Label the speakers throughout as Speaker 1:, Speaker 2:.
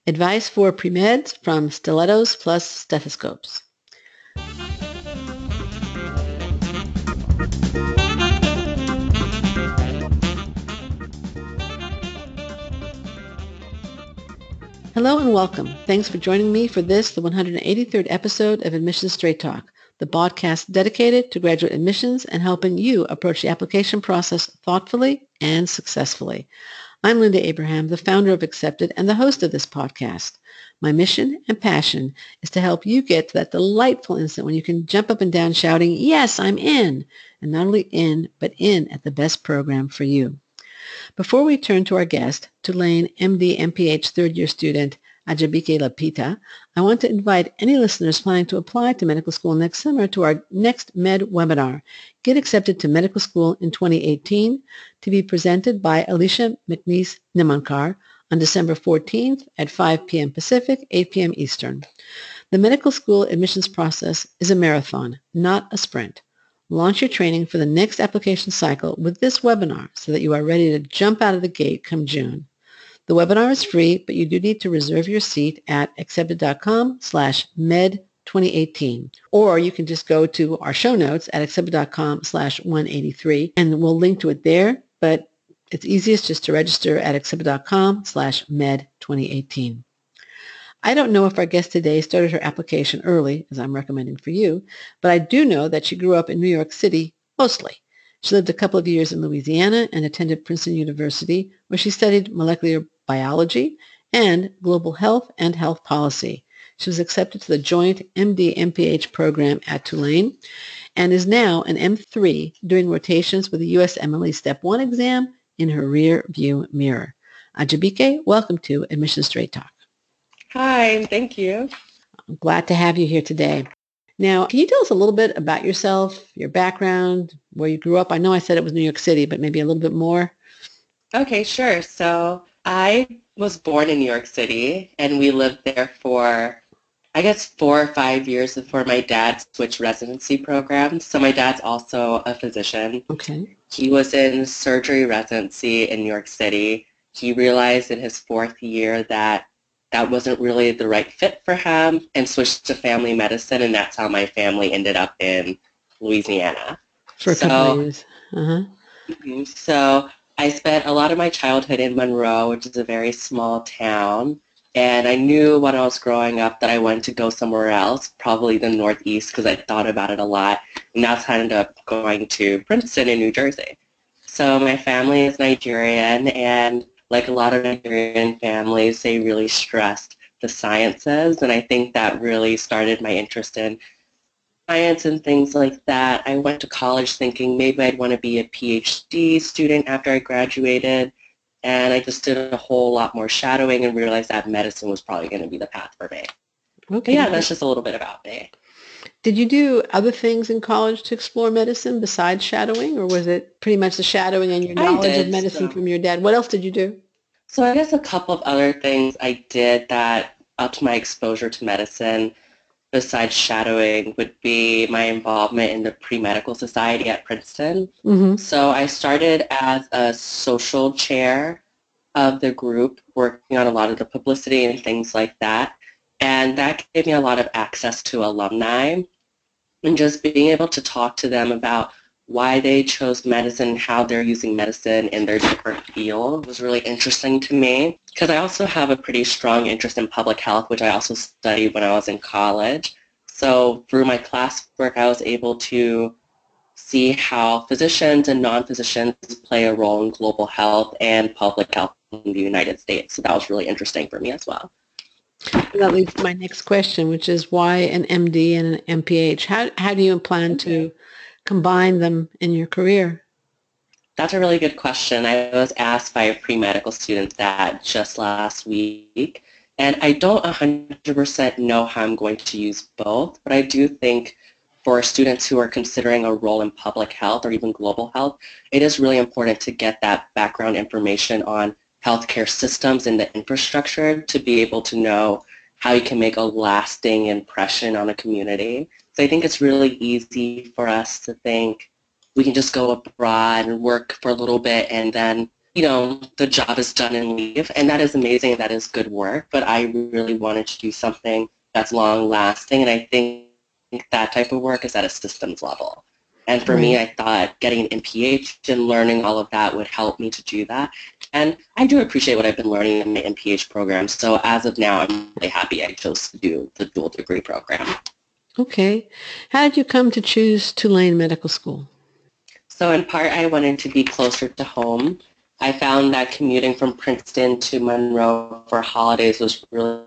Speaker 1: Advice for pre-meds from stilettos plus stethoscopes. Hello and welcome. Thanks for joining me for the 183rd episode of Admissions Straight Talk, the podcast dedicated to graduate admissions and helping you approach the application process thoughtfully and successfully. I'm Linda Abraham, the founder of Accepted and the host of this podcast. My mission and passion is to help you get to that delightful instant when you can jump up and down shouting, "Yes, I'm in," and not only in, but in at the best program for you. Before we turn to our guest, Tulane MD MPH third-year student Ajabike Lapita, I want to invite any listeners planning to apply to medical school next summer to our next Med webinar, Get Accepted to Medical School in 2018, to be presented by Alicia McNeese Nimankar on December 14th at 5 p.m. Pacific, 8 p.m. Eastern. The medical school admissions process is a marathon, not a sprint. Launch your training for the next application cycle with this webinar so that you are ready to jump out of the gate come June. The webinar is free, but you do need to reserve your seat at accepted.com/med2018. Or you can just go to our show notes at accepted.com/183 and we'll link to it there, but it's easiest just to register at accepted.com/med2018. I don't know if our guest today started her application early, as I'm recommending for you, but I do know that she grew up in New York City, mostly. She lived a couple of years in Louisiana and attended Princeton University, where she studied molecular biology and global health and health policy. She was accepted to the joint MD-MPH program at Tulane and is now an M3 doing rotations with the USMLE Step 1 exam in her rear view mirror. Ajabike, welcome to Admissions Straight Talk.
Speaker 2: Hi, thank you.
Speaker 1: I'm glad to have you here today. Now, can you tell us a little bit about yourself, your background, where you grew up? I know I said it was New York City, but maybe a little bit more.
Speaker 2: Okay, sure. So I was born in New York City, and we lived there for, 4 or 5 years before my dad switched residency programs. So my dad's also a physician.
Speaker 1: Okay.
Speaker 2: He was in surgery residency in New York City. He realized in his 4th year that wasn't really the right fit for him and switched to family medicine, and that's how my family ended up in Louisiana.
Speaker 1: For a couple of years.
Speaker 2: So I spent a lot of my childhood in Monroe, which is a very small town, and I knew when I was growing up that I wanted to go somewhere else, probably the Northeast, because I thought about it a lot, and that's how I ended up going to Princeton in New Jersey. So my family is Nigerian, and like a lot of Nigerian families, they really stressed the sciences, and I think that really started my interest in science and things like that. I went to college thinking maybe I'd want to be a PhD student after I graduated, and I just did a whole lot more shadowing and realized that medicine was probably going to be the path for me. Okay. But yeah, that's just a little bit about me.
Speaker 1: Did you do other things in college to explore medicine besides shadowing, or was it pretty much the shadowing and your knowledge of medicine from your dad? What else did you do?
Speaker 2: So I guess a couple of other things I did that upped my exposure to medicine besides shadowing would be my involvement in the pre-medical society at Princeton. Mm-hmm. So I started as a social chair of the group, working on a lot of the publicity and things like that. And that gave me a lot of access to alumni and just being able to talk to them about why they chose medicine, how they're using medicine in their different field was really interesting to me, because I also have a pretty strong interest in public health, which I also studied when I was in college. So through my classwork, I was able to see how physicians and non-physicians play a role in global health and public health in the United States. So that was really interesting for me as well.
Speaker 1: That leads to my next question, which is why an MD and an MPH? How do you plan to combine them in your career?
Speaker 2: That's a really good question. I was asked by a pre-medical student that just last week, and I don't 100% know how I'm going to use both, but I do think for students who are considering a role in public health or even global health, it is really important to get that background information on healthcare systems and the infrastructure to be able to know how you can make a lasting impression on a community. So I think it's really easy for us to think we can just go abroad and work for a little bit and then the job is done and leave, and that is amazing. That is good work, but I really wanted to do something that's long lasting, and I think that type of work is at a systems level. And for me, I thought getting an MPH and learning all of that would help me to do that. And I do appreciate what I've been learning in my MPH program. So as of now, I'm really happy I chose to do the dual degree program.
Speaker 1: Okay. How did you come to choose Tulane Medical School?
Speaker 2: So in part, I wanted to be closer to home. I found that commuting from Princeton to Monroe for holidays was really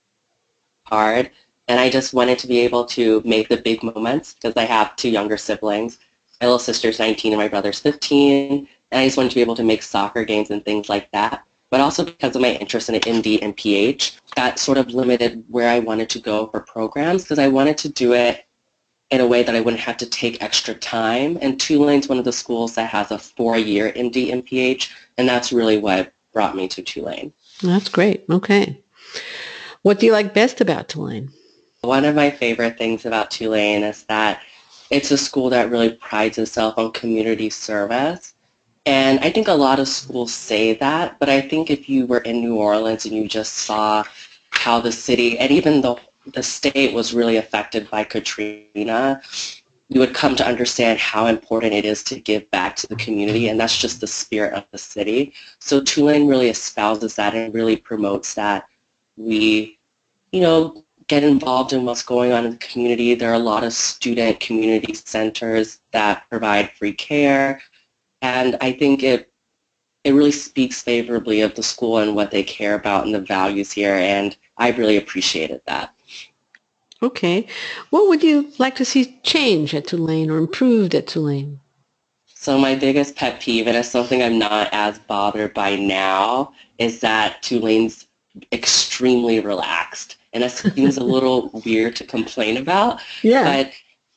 Speaker 2: hard. And I just wanted to be able to make the big moments because I have two younger siblings. My little sister's 19 and my brother's 15. And I just wanted to be able to make soccer games and things like that. But also because of my interest in MD and PH, that sort of limited where I wanted to go for programs because I wanted to do it in a way that I wouldn't have to take extra time. And Tulane's one of the schools that has a 4-year MD and PH, and that's really what brought me to Tulane.
Speaker 1: That's great. Okay. What do you like best about Tulane?
Speaker 2: One of my favorite things about Tulane is that it's a school that really prides itself on community service. And I think a lot of schools say that, but I think if you were in New Orleans and you just saw how the city and even the state was really affected by Katrina, you would come to understand how important it is to give back to the community, and that's just the spirit of the city. So Tulane really espouses that and really promotes that we, get involved in what's going on in the community. There are a lot of student community centers that provide free care, and I think it really speaks favorably of the school and what they care about and the values here, and I really appreciated that.
Speaker 1: Okay. What would you like to see change at Tulane or improved at Tulane?
Speaker 2: So my biggest pet peeve, and it's something I'm not as bothered by now, is that Tulane's extremely relaxed. And it seems a little weird to complain about.
Speaker 1: Yeah.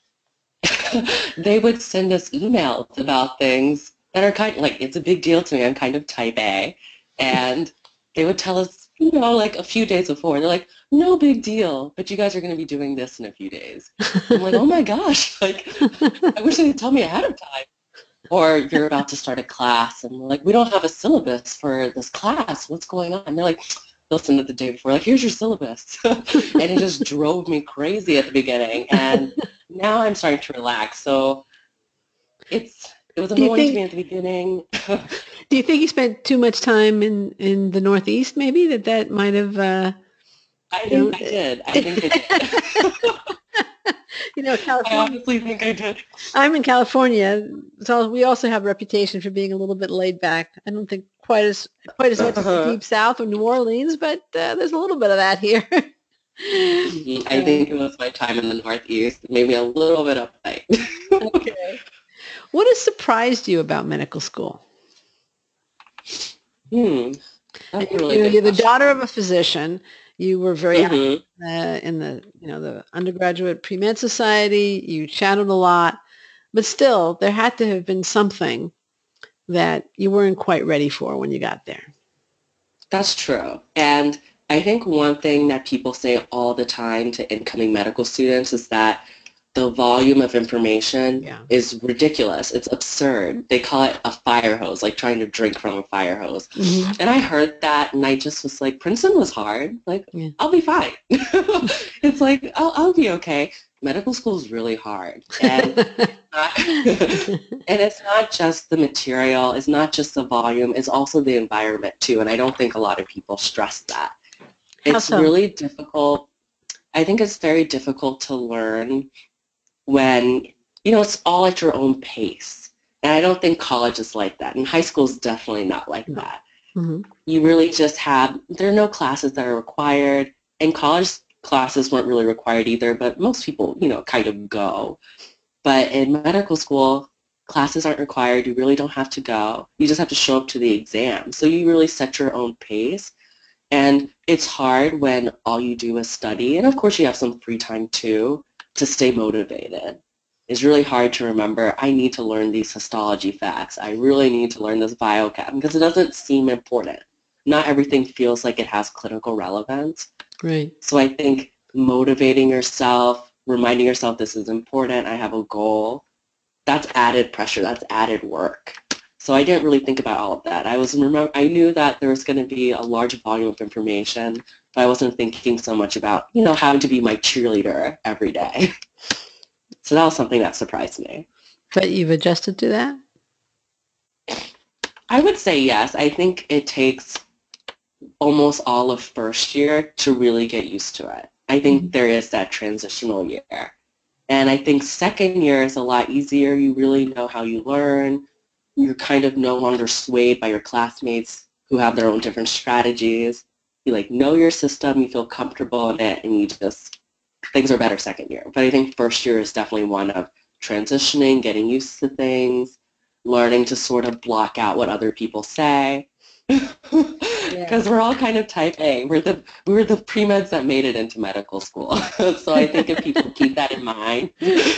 Speaker 2: But they would send us emails about things that are kind of like, it's a big deal to me. I'm kind of type A. And they would tell us, like a few days before, they're like, no big deal, but you guys are going to be doing this in a few days. I'm like, oh my gosh, like, I wish they would tell me ahead of time. Or you're about to start a class, and we're like, we don't have a syllabus for this class. What's going on? And they're like, they'll send it the day before, like, here's your syllabus. And it just drove me crazy at the beginning. And now I'm starting to relax. So it was annoying to me at the beginning.
Speaker 1: Do you think you spent too much time in the Northeast, maybe, that might have...
Speaker 2: I think I did. California. I honestly think I did.
Speaker 1: I'm in California, so we also have a reputation for being a little bit laid back. I don't think quite as much as the Deep South or New Orleans, but there's a little bit of that here.
Speaker 2: I think it was my time in the Northeast, maybe a little bit uptight.
Speaker 1: Okay. What has surprised you about medical school?
Speaker 2: That's
Speaker 1: you're the daughter of a physician. You were very active in the undergraduate pre-med society. You chatted a lot, but still, there had to have been something that you weren't quite ready for when you got there.
Speaker 2: That's true. And I think one thing that people say all the time to incoming medical students is that the volume of information is ridiculous. It's absurd. They call it a fire hose, like trying to drink from a fire hose. Mm-hmm. And I heard that, and I just was like, Princeton was hard. Like, I'll be fine. It's like, I'll be okay. Medical school is really hard. And, and it's not just the material. It's not just the volume. It's also the environment, too. And I don't think a lot of people stress that. It's really difficult. I think it's very difficult to learn when, it's all at your own pace. And I don't think college is like that. And high school is definitely not like that. Mm-hmm. You really just there are no classes that are required. And college classes weren't really required either, but most people, kind of go. But in medical school, classes aren't required. You really don't have to go. You just have to show up to the exam. So you really set your own pace. And it's hard when all you do is study. And of course you have some free time too to stay motivated. It's really hard to remember, I need to learn these histology facts. I really need to learn this biochem because it doesn't seem important. Not everything feels like it has clinical relevance.
Speaker 1: Right.
Speaker 2: So I think motivating yourself, reminding yourself this is important, I have a goal, that's added pressure, that's added work. So I didn't really think about all of that. I knew that there was going to be a large volume of information, but I wasn't thinking so much about, having to be my cheerleader every day. So that was something that surprised me.
Speaker 1: But you've adjusted to that?
Speaker 2: I would say yes. I think it takes almost all of first year to really get used to it. I think there is that transitional year. And I think second year is a lot easier. You really know how you learn. You're kind of no longer swayed by your classmates who have their own different strategies. You know your system, you feel comfortable in it, and things are better second year. But I think first year is definitely one of transitioning, getting used to things, learning to sort of block out what other people say. Because we're all kind of type A. We were the pre-meds that made it into medical school. So I think if people keep that in mind,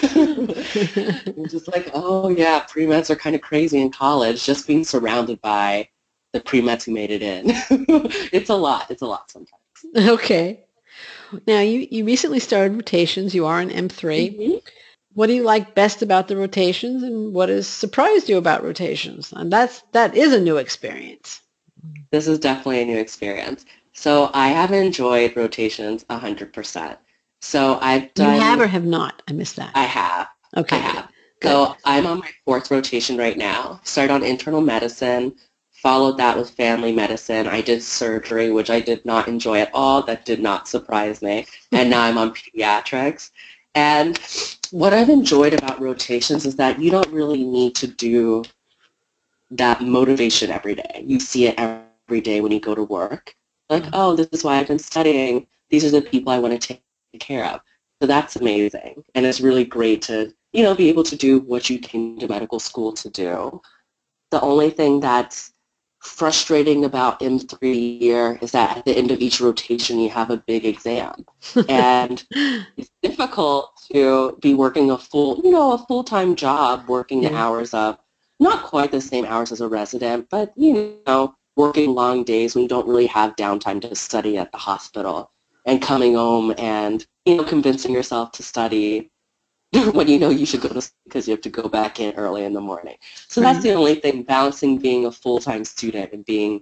Speaker 2: you're just like, oh yeah, pre-meds are kind of crazy in college, just being surrounded by the pre-meds who made it in. It's a lot sometimes.
Speaker 1: Okay. Now, you recently started rotations. You are an M3. Mm-hmm. What do you like best about the rotations, and what has surprised you about rotations? And that is a new experience.
Speaker 2: This is definitely a new experience. So I have enjoyed rotations 100%. So I've done...
Speaker 1: You have or have not? I missed that.
Speaker 2: I have.
Speaker 1: Okay.
Speaker 2: I have. Good. So I'm on my 4th rotation right now. Started on internal medicine, followed that with family medicine. I did surgery, which I did not enjoy at all. That did not surprise me. And now I'm on pediatrics. And what I've enjoyed about rotations is that you don't really need to do that motivation every day. You see it every day when you go to work. Like, oh, this is why I've been studying. These are the people I want to take care of. So that's amazing. And it's really great to, be able to do what you came to medical school to do. The only thing that's frustrating about M3 year is that at the end of each rotation you have a big exam. And it's difficult to be working a full-time job, working the hours of, not quite the same hours as a resident, but, working long days when you don't really have downtime to study at the hospital, and coming home and, convincing yourself to study when you should go to sleep because you have to go back in early in the morning. So that's the only thing, balancing being a full-time student and being,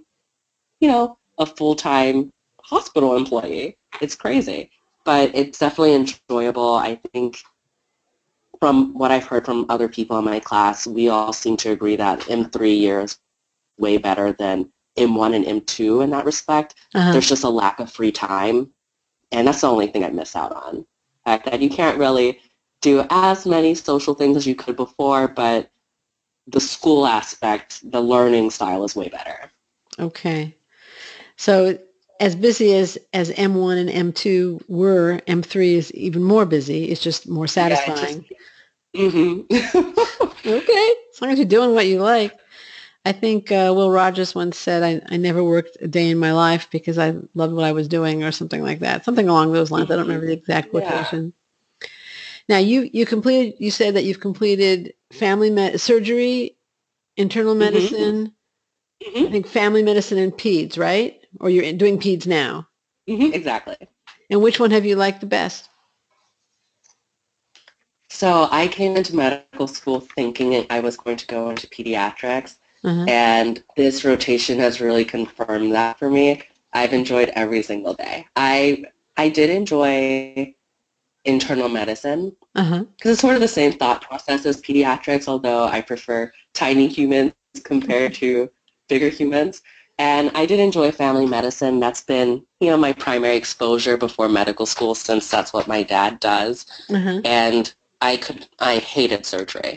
Speaker 2: a full-time hospital employee. It's crazy, but it's definitely enjoyable. I think from what I've heard from other people in my class, we all seem to agree that M3 year is way better than M1 and M2 in that respect. There's just a lack of free time, and that's the only thing I miss out on. The fact that you can't really do as many social things as you could before, but the school aspect, the learning style is way better.
Speaker 1: Okay. So as busy as M1 and M2 were, M3 is even more busy. It's just more satisfying. Okay. As long as you're doing what you like. I think Will Rogers once said, I never worked a day in my life because I loved what I was doing, or something like that. Something along those lines. I don't remember the exact quotation. Now, you said that you've completed surgery, internal medicine, I think family medicine and peds, right? Or you're doing peds now?
Speaker 2: Exactly.
Speaker 1: And which one have you liked the best?
Speaker 2: So I came into medical school thinking I was going to go into pediatrics, and this rotation has really confirmed that for me. I've enjoyed every single day. I did enjoy internal medicine because it's sort of the same thought process as pediatrics, although I prefer tiny humans compared to bigger humans. And I did enjoy family medicine. That's been, my primary exposure before medical school, since that's what my dad does. And I hated surgery.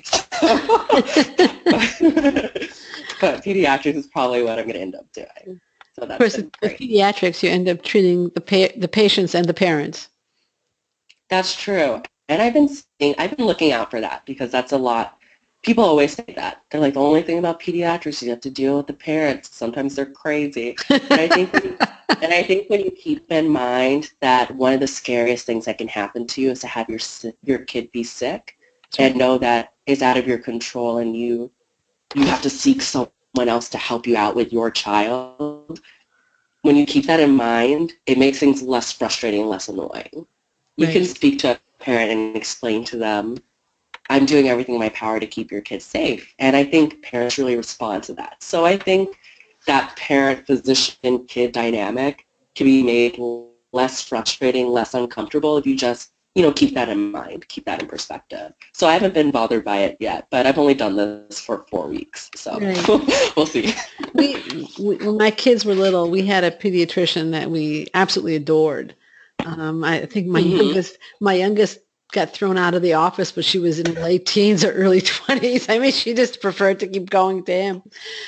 Speaker 2: But pediatrics is probably what I'm going to end up doing. So that's, of course,
Speaker 1: with pediatrics, you end up treating the patients and the parents.
Speaker 2: That's true. And I've been looking out for that, because that's a lot. People always say that. They're like, the only thing about pediatrics, you have to deal with the parents. Sometimes they're crazy. And I think when you keep in mind that one of the scariest things that can happen to you is to have your kid be sick, and know that it's out of your control, and you have to seek someone else to help you out with your child. When you keep that in mind, it makes things less frustrating and less annoying. You can speak to a parent and explain to them I'm doing everything in my power to keep your kids safe. And I think parents really respond to that. So I think that parent-physician-kid dynamic can be made less frustrating, less uncomfortable if you just, keep that in mind, keep that in perspective. So I haven't been bothered by it yet, but I've only done this for 4 weeks. So
Speaker 1: Right.
Speaker 2: we'll see.
Speaker 1: When my kids were little, we had a pediatrician that we absolutely adored. I think my youngest got thrown out of the office, but she was in her late teens or early 20s. I mean, she just preferred to keep going to him.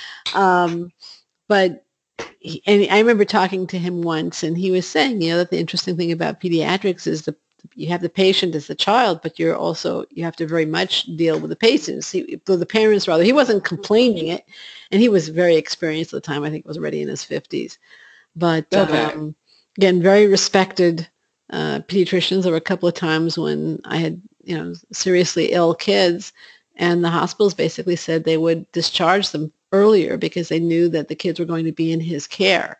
Speaker 1: But and I remember talking to him once, and he was saying, that the interesting thing about pediatrics is you have the patient as the child, but you have to very much deal with the patients. The parents, rather, he wasn't complaining it, and he was very experienced at the time. I think he was already in his 50s. But again, very respected pediatricians. There were a couple of times when I had, seriously ill kids, and the hospitals basically said they would discharge them earlier because they knew that the kids were going to be in his care.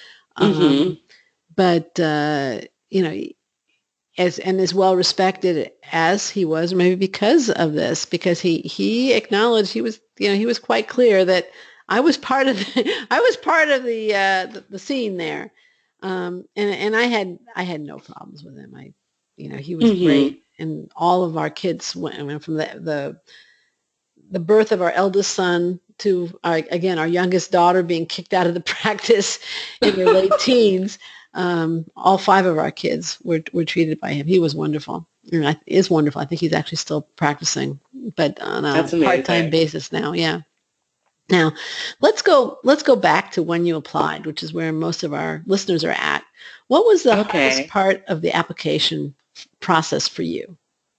Speaker 1: But as well respected as he was, maybe because of this, because he acknowledged, he was quite clear that I was part of the scene there, and I had no problems with him. He was great, and all of our kids went from the birth of our eldest son to our youngest daughter being kicked out of the practice in their late teens. All 5 of our kids were treated by him. He was wonderful. Is wonderful. I think he's actually still practicing, but on a part-time basis now. Yeah. Now, let's go back to when you applied, which is where most of our listeners are at. What was the hardest part of the application process for you?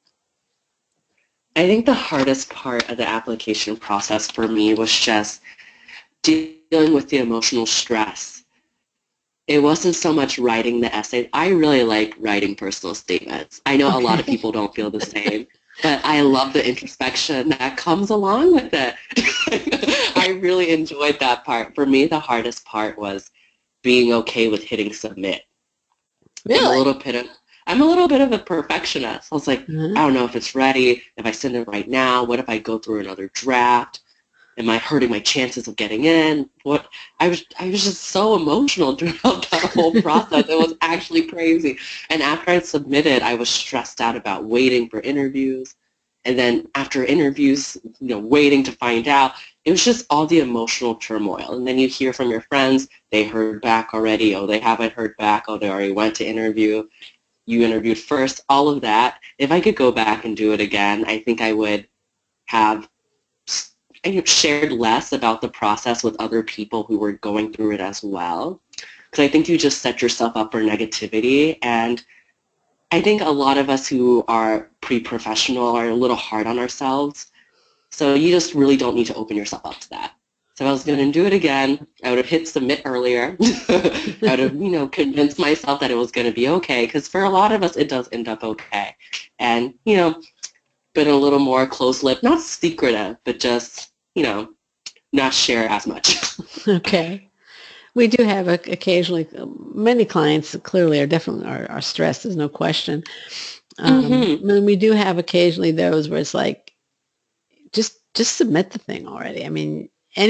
Speaker 2: I think the hardest part of the application process for me was just dealing with the emotional stress. It wasn't so much writing the essay. I really like writing personal statements. I know a lot of people don't feel the same, but I love the introspection that comes along with it. I really enjoyed that part. For me, the hardest part was being okay with hitting submit.
Speaker 1: Really?
Speaker 2: I'm a little bit of a perfectionist. I was like, I don't know if it's ready, if I send it right now, what if I go through another draft? Am I hurting my chances of getting in? I was just so emotional throughout that whole process. It was actually crazy. And after I submitted, I was stressed out about waiting for interviews. And then after interviews, waiting to find out. It was just all the emotional turmoil. And then you hear from your friends, they heard back already. Oh, they haven't heard back. Oh, they already went to interview. You interviewed first. All of that. If I could go back and do it again, I think I would have shared less about the process with other people who were going through it as well. Because I think you just set yourself up for negativity. And I think a lot of us who are pre-professional are a little hard on ourselves. So you just really don't need to open yourself up to that. So I was going to do it again. I would have hit submit earlier. I would have, convinced myself that it was going to be okay. Because for a lot of us, it does end up okay. And, been a little more close-lipped, not secretive, but just, not share as much.
Speaker 1: Okay. We do have occasionally, many clients clearly are definitely are stressed, there's no question. And we do have occasionally those where it's like, just submit the thing already. I mean,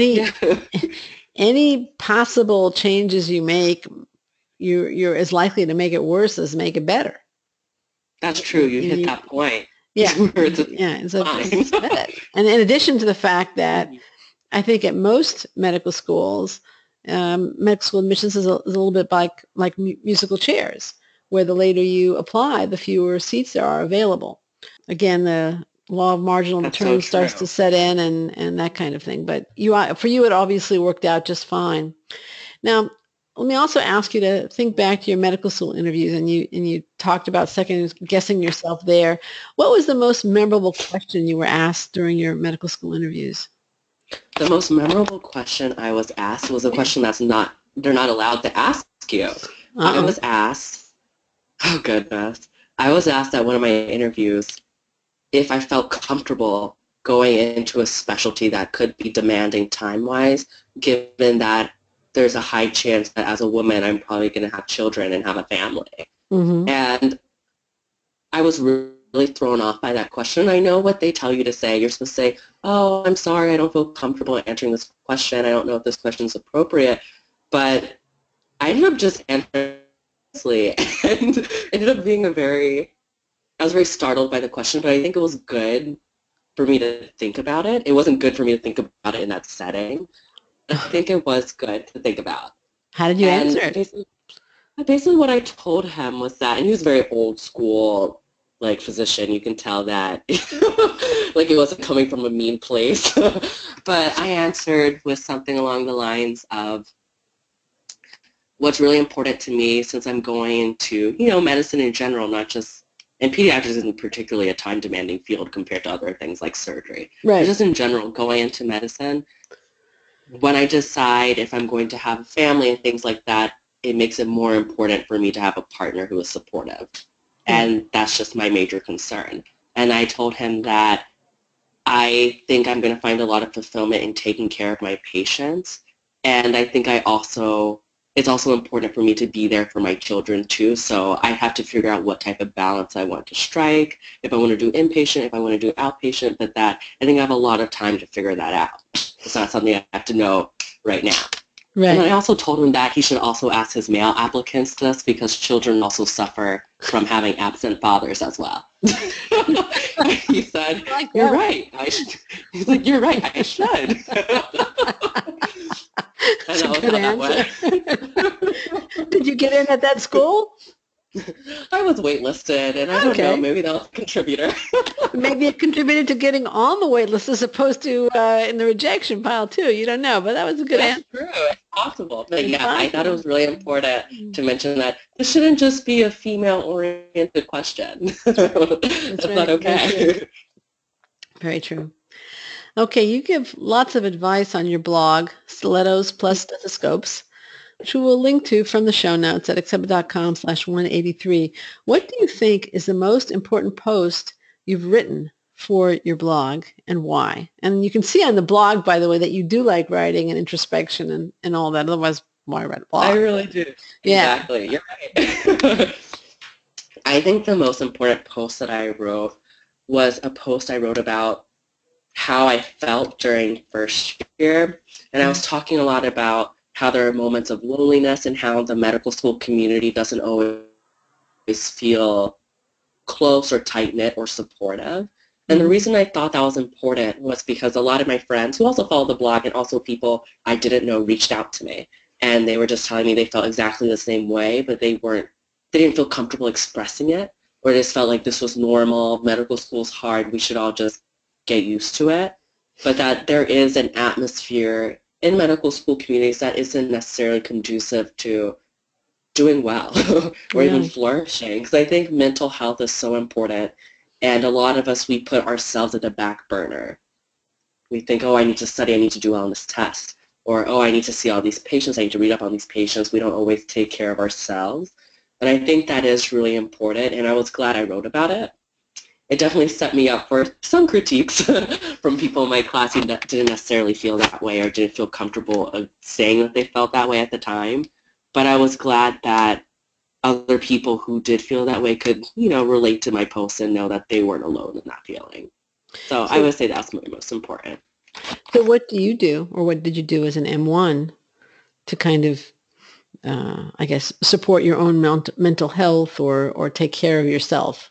Speaker 1: any possible changes you make, you're as likely to make it worse as make it better.
Speaker 2: That's true. You hit that point.
Speaker 1: Yeah. Yeah. So and in addition to the fact that I think at most medical schools, medical school admissions is a little bit like musical chairs, where the later you apply, the fewer seats there are available. Again, the law of marginal return starts to set in and that kind of thing. But for you, it obviously worked out just fine. Now, let me also ask you to think back to your medical school interviews, and you talked about second guessing yourself there. What was the most memorable question you were asked during your medical school interviews?
Speaker 2: The most memorable question I was asked was a question they're not allowed to ask you. I was asked, oh goodness, I was asked at one of my interviews if I felt comfortable going into a specialty that could be demanding time-wise, given that there's a high chance that as a woman, I'm probably going to have children and have a family. And I was really really thrown off by that question. I know what they tell you to say. You're supposed to say, oh, I'm sorry, I don't feel comfortable answering this question. I don't know if this question is appropriate. But I ended up just answering honestly, and ended up being I was very startled by the question, but I think it was good for me to think about it. It wasn't good for me to think about it in that setting. I think it was good to think about.
Speaker 1: How did you answer it?
Speaker 2: Basically what I told him was that, and he was very old school, like, physician. You can tell that, like, it wasn't coming from a mean place. But I answered with something along the lines of, what's really important to me since I'm going into, medicine in general, not just, and pediatrics isn't particularly a time-demanding field compared to other things like surgery.
Speaker 1: Right.
Speaker 2: But just in general, going into medicine, when I decide if I'm going to have a family and things like that, it makes it more important for me to have a partner who is supportive. And that's just my major concern. And I told him that I think I'm going to find a lot of fulfillment in taking care of my patients. And I think it's also important for me to be there for my children too. So I have to figure out what type of balance I want to strike, if I want to do inpatient, if I want to do outpatient, but I think I have a lot of time to figure that out. It's not something I have to know right now.
Speaker 1: Right.
Speaker 2: And I also told him that he should also ask his male applicants this because children also suffer from having absent fathers as well. He said, you're right. He's like, you're right, I should.
Speaker 1: That's a good answer. Did you get in at that school?
Speaker 2: I was waitlisted, and I don't know, maybe that was a contributor.
Speaker 1: Maybe it contributed to getting on the wait list as opposed to in the rejection pile, too. You don't know, but that was a good answer.
Speaker 2: That's true. It's possible. But I thought it was really important to mention that this shouldn't just be a female-oriented question. That's not okay.
Speaker 1: Very true. Okay, you give lots of advice on your blog, Stilettos Plus Stethoscopes, which we will link to from the show notes at accepted.com/183. What do you think is the most important post you've written for your blog and why? And you can see on the blog, by the way, that you do like writing and introspection and all that. Otherwise, why write a blog?
Speaker 2: I really do.
Speaker 1: Yeah.
Speaker 2: Exactly. You're right. I think the most important post that I wrote was a post I wrote about how I felt during first year. And I was talking a lot about how there are moments of loneliness and how the medical school community doesn't always feel close or tight-knit or supportive. And the reason I thought that was important was because a lot of my friends who also follow the blog and also people I didn't know reached out to me. And they were just telling me they felt exactly the same way, but they didn't feel comfortable expressing it, or they just felt like this was normal, medical school's hard, we should all just get used to it. But that there is an atmosphere in medical school communities that isn't necessarily conducive to doing well or even flourishing. Because I think mental health is so important. And a lot of us, we put ourselves at the back burner. We think, oh, I need to study, I need to do well on this test. Or, oh, I need to see all these patients, I need to read up on these patients. We don't always take care of ourselves. And I think that is really important, and I was glad I wrote about it. It definitely set me up for some critiques from people in my class who didn't necessarily feel that way or didn't feel comfortable of saying that they felt that way at the time. But I was glad that other people who did feel that way could, relate to my post and know that they weren't alone in that feeling. So I would say that's my most important.
Speaker 1: So what do you do, or what did you do as an M1 to kind of, I guess, support your own mental health or take care of yourself?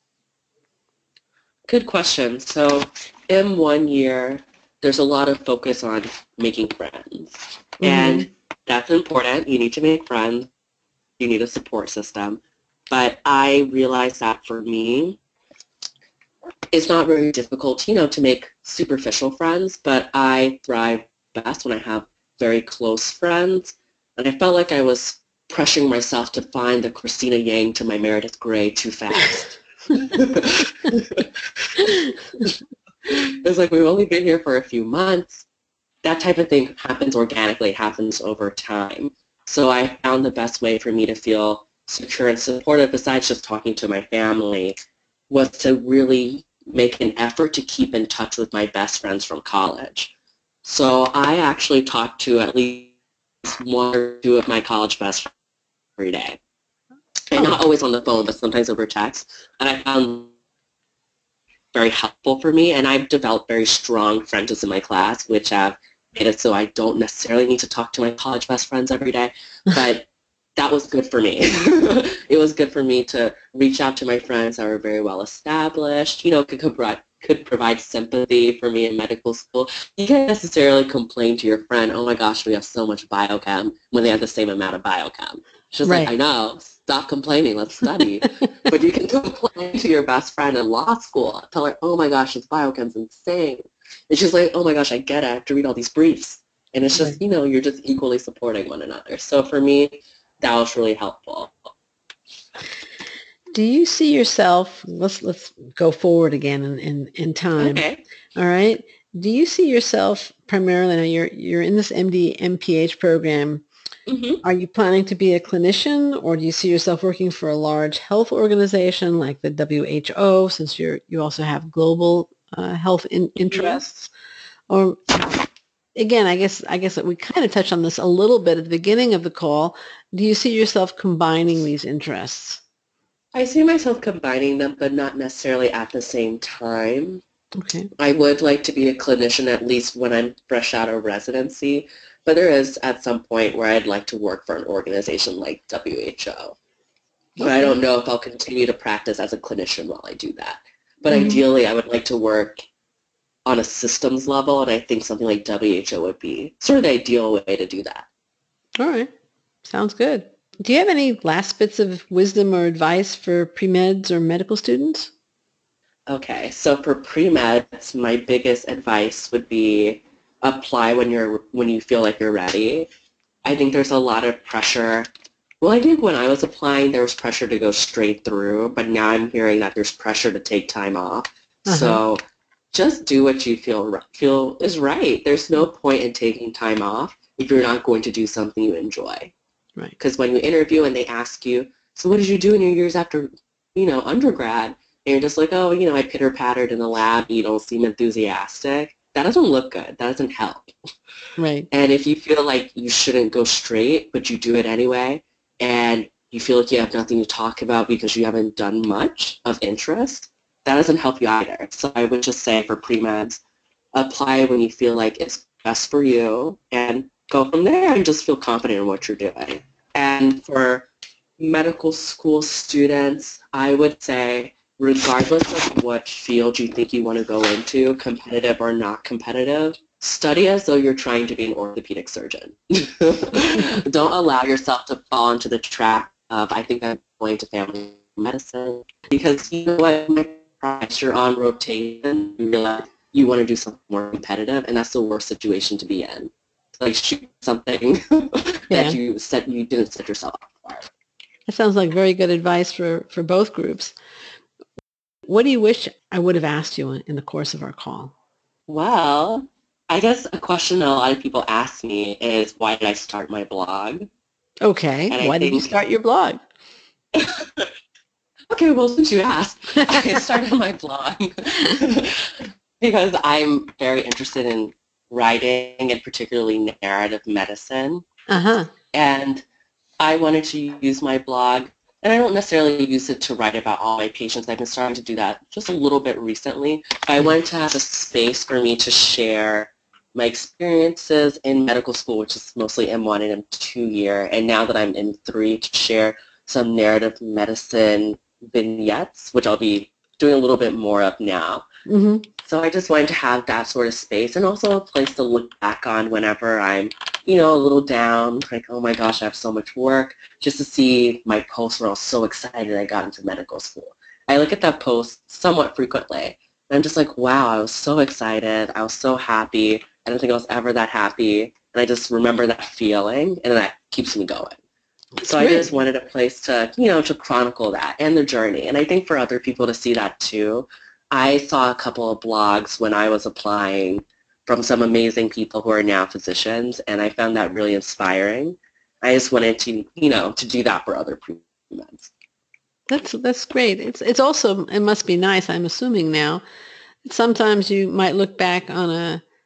Speaker 2: Good question. So in 1 year, there's a lot of focus on making friends. Mm-hmm. And that's important. You need to make friends. You need a support system. But I realized that for me, it's not very difficult, to make superficial friends, but I thrive best when I have very close friends. And I felt like I was pressuring myself to find the Christina Yang to my Meredith Grey too fast. It's like, we've only been here for a few months. That type of thing happens organically, happens over time. So I found the best way for me to feel secure and supportive, besides just talking to my family, was to really make an effort to keep in touch with my best friends from college. So I actually talked to at least one or two of my college best friends every day. And not always on the phone, but sometimes over text. And I found very helpful for me. And I've developed very strong friendships in my class, which have made it so I don't necessarily need to talk to my college best friends every day. But that was good for me. It was good for me to reach out to my friends that were very well established, could provide sympathy for me in medical school. You can't necessarily complain to your friend, oh my gosh, we have so much biochem, when they have the same amount of biochem. She's
Speaker 1: Right.
Speaker 2: like, I know, stop complaining, let's study. But you can complain to your best friend in law school. Tell her, oh my gosh, this biochem's insane. And she's like, oh my gosh, I get it. I have to read all these briefs. And it's just,
Speaker 1: Right.
Speaker 2: you're just equally supporting one another. So for me, that was really helpful.
Speaker 1: Do you see yourself, let's go forward again in time.
Speaker 2: Okay.
Speaker 1: All right. Do you see yourself primarily, now you're in this MD, MPH program.
Speaker 2: Mm-hmm.
Speaker 1: Are you planning to be a clinician, or do you see yourself working for a large health organization like the WHO, since you also have global health interests? Or again, I guess that we kind of touched on this a little bit at the beginning of the call. Do you see yourself combining these interests?
Speaker 2: I see myself combining them, but not necessarily at the same time.
Speaker 1: Okay.
Speaker 2: I would like to be a clinician at least when I'm fresh out of residency, but there is at some point where I'd like to work for an organization like WHO. But I don't know if I'll continue to practice as a clinician while I do that. But ideally, I would like to work on a systems level, and I think something like WHO would be sort of the ideal way to do that.
Speaker 1: All right. Sounds good. Do you have any last bits of wisdom or advice for pre-meds or medical students?
Speaker 2: Okay, so for pre-meds, my biggest advice would be apply when you feel like you're ready. I think there's a lot of pressure. Well, I think when I was applying, there was pressure to go straight through, but now I'm hearing that there's pressure to take time off. So just do what you feel is right. There's no point in taking time off if you're not going to do something you enjoy.
Speaker 1: Right.
Speaker 2: Because when you interview and they ask you, so what did you do in your years after, undergrad? And you're just like, oh, I pitter-pattered in the lab. You don't seem enthusiastic. That doesn't look good. That doesn't help.
Speaker 1: Right.
Speaker 2: And if you feel like you shouldn't go straight, but you do it anyway, and you feel like you have nothing to talk about because you haven't done much of interest, that doesn't help you either. So I would just say for pre-meds, apply when you feel like it's best for you and go from there and just feel confident in what you're doing. And for medical school students, I would say regardless of what field you think you want to go into, competitive or not competitive, study as though you're trying to be an orthopedic surgeon. Don't allow yourself to fall into the trap of, I think I'm going to family medicine, because you know what, you're on rotation, you realize you want to do something more competitive, and that's the worst situation to be in. Like shoot something that you didn't set yourself up for.
Speaker 1: That sounds like very good advice for both groups. What do you wish I would have asked you in the course of our call?
Speaker 2: Well, I guess a question that a lot of people ask me is, why did I start my blog?
Speaker 1: Okay. Why did you start your blog?
Speaker 2: Okay, well, since you asked, I started my blog because I'm very interested in writing and particularly narrative medicine. And I wanted to use my blog, and I don't necessarily use it to write about all my patients. I've been starting to do that just a little bit recently. I wanted to have a space for me to share my experiences in medical school, which is mostly M1 and M2 year, and now that I'm in 3, to share some narrative medicine vignettes, which I'll be doing a little bit more of now. So I just wanted to have that sort of space, and also a place to look back on whenever I'm, a little down, like, oh my gosh, I have so much work, just to see my post where I was so excited I got into medical school. I look at that post somewhat frequently, and I'm just like, wow, I was so excited, I was so happy, I don't think I was ever that happy, and I just remember that feeling, and that keeps me going. So I just wanted a place to, to chronicle that and the journey. And I think for other people to see that too. I saw a couple of blogs when I was applying from some amazing people who are now physicians, and I found that really inspiring. I just wanted to, to do that for other pre-meds.
Speaker 1: That's great. It's also, it must be nice, I'm assuming now, sometimes you might look back on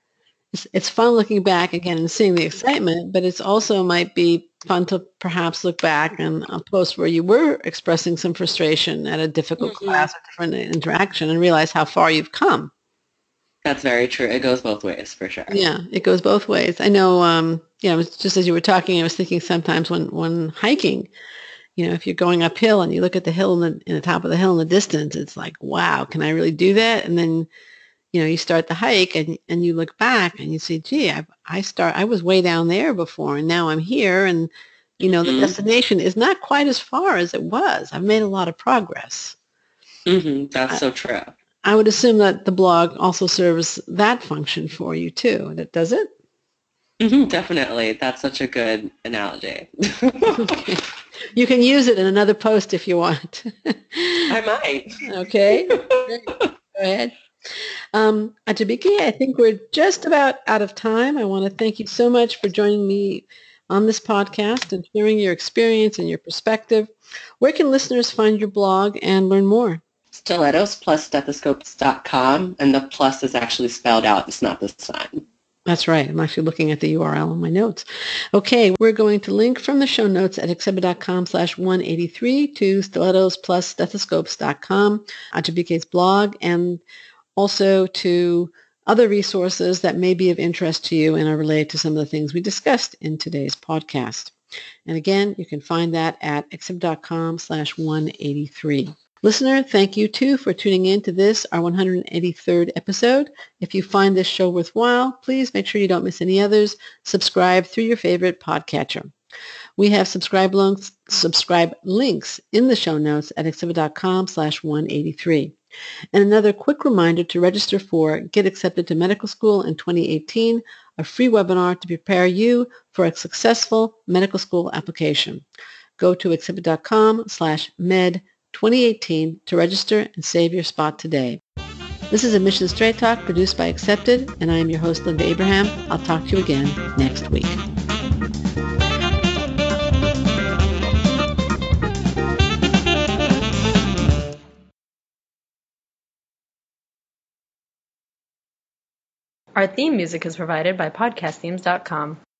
Speaker 1: it's fun looking back again and seeing the excitement, but it's also might be fun to perhaps look back and a post where you were expressing some frustration at a difficult
Speaker 2: Hmm.
Speaker 1: class or different interaction and realize how far you've come.
Speaker 2: That's very true. It goes both ways for sure.
Speaker 1: Yeah, it goes both ways. I know, it's just as you were talking, I was thinking sometimes when hiking, if you're going uphill and you look at the hill in the top of the hill in the distance, it's like, wow, can I really do that? And then you start the hike and you look back and you say, gee, I was way down there before and now I'm here. And, the
Speaker 2: Hmm.
Speaker 1: destination is not quite as far as it was. I've made a lot of progress.
Speaker 2: That's
Speaker 1: I,
Speaker 2: so true.
Speaker 1: I would assume that the blog also serves that function for you too. That does it?
Speaker 2: Definitely. That's such a good analogy.
Speaker 1: Okay. You can use it in another post if you want.
Speaker 2: I might.
Speaker 1: Okay. Great. Go ahead. Ajibike, I think we're just about out of time. I want to thank you so much for joining me on this podcast and sharing your experience and your perspective. Where can listeners find your blog and learn more?
Speaker 2: Stilettos plus stethoscopes.com, and the plus is actually spelled out. It's not the sign.
Speaker 1: That's right. I'm actually looking at the URL in my notes. Okay, we're going to link from the show notes at accepted.com/183 to stilettos plus stethoscopes.com, Ajibike's blog, and also to other resources that may be of interest to you and are related to some of the things we discussed in today's podcast. And again, you can find that at accept.com/183. Listener, thank you too for tuning in to this, our 183rd episode. If you find this show worthwhile, please make sure you don't miss any others. Subscribe through your favorite podcatcher. We have subscribe links in the show notes at accepted.com/183. And another quick reminder to register for Get Accepted to Medical School in 2018, a free webinar to prepare you for a successful medical school application. Go to accepted.com/med2018 to register and save your spot today. This is Admissions Straight Talk produced by Accepted, and I am your host, Linda Abraham. I'll talk to you again next week.
Speaker 3: Our theme music is provided by podcastthemes.com.